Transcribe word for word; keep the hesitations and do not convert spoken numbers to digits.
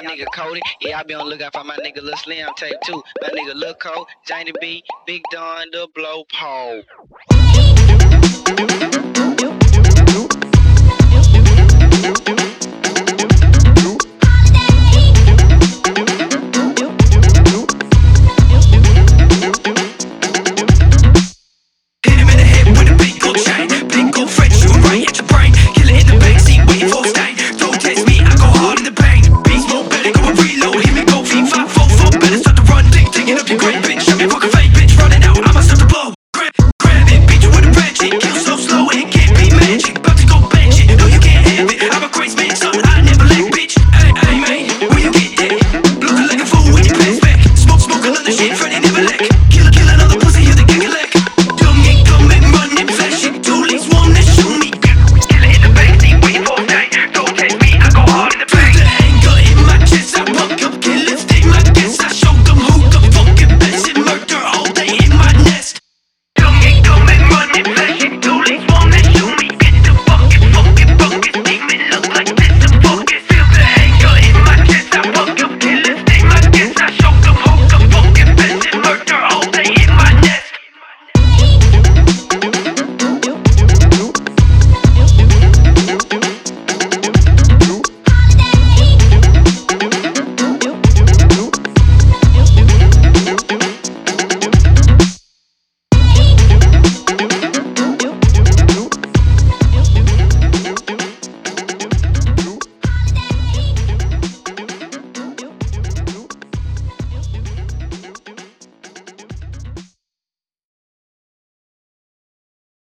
nigga Cody. Yeah, I be on the lookout for my nigga Lil Slim tape too. My nigga Lil Cole, Johnny B, Big Don, the Blow Pole.